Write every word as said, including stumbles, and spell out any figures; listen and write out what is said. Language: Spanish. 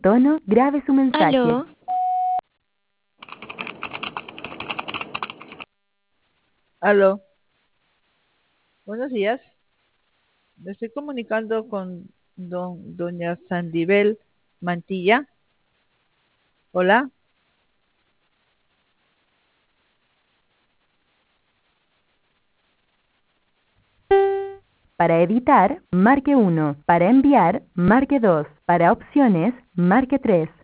tono, grabe su mensaje. Aló, Aló, buenos días. Me estoy comunicando con don, doña Sandibel Mantilla. Hola. Para editar, marque uno. Para enviar, marque dos. Para opciones, marque tres.